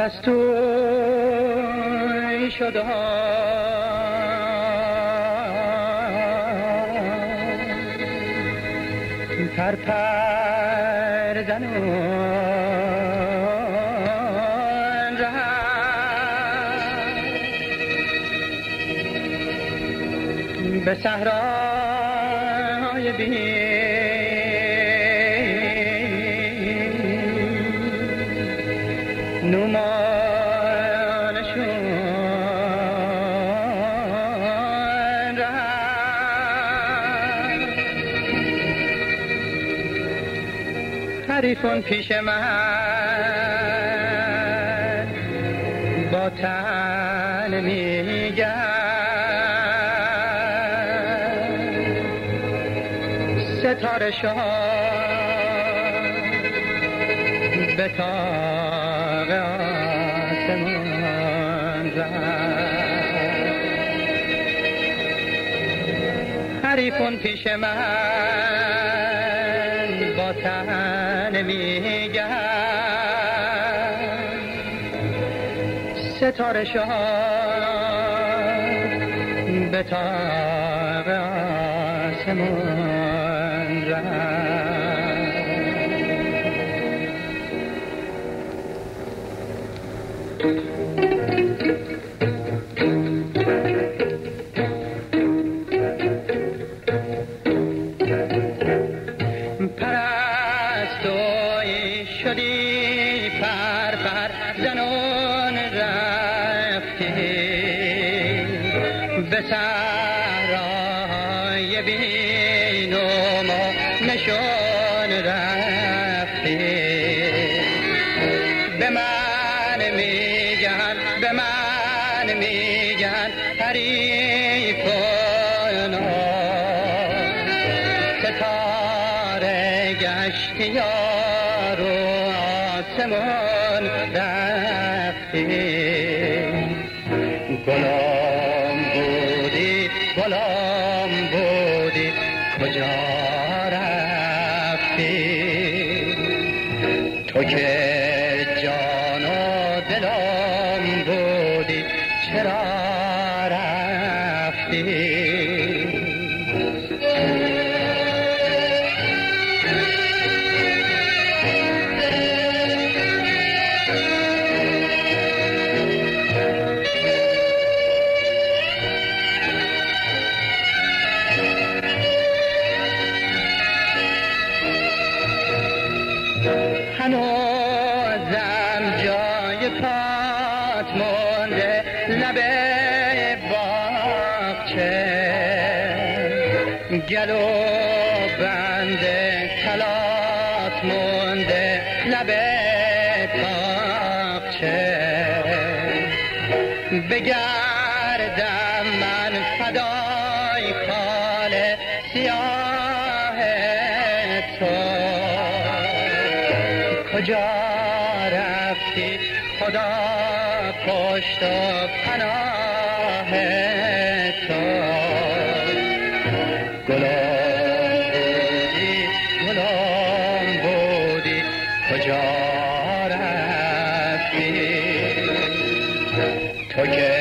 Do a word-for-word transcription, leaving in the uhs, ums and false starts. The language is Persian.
پرستوی شده پر پر زنون رهد به صحرای بین نمانشون رهد حریفون پیش من با تن میگن ستاره شاه به تاق آسمان رفت حریفون پیش من با تن میگن ستاره شاه به تاق آسمان رفت پرستوی شدی پر پر زنون رفتی به صحرای بین و ما نشون رفتی به من میگن به من میگن حریفون ستاره گشتی یار و آسمان رفتی گلام بودی گلام بودی کجا رفتی تو که جان و دلم بودی چرا رفتی هنوزم جای پات مونده لب باغچه گلو بند کلات مونده لب تاقچه بگردم من فدای خال سیاه تو کجا رفتی خدا پشت و پناه تو گلام بودی گلام بودی کجا رفتی تو که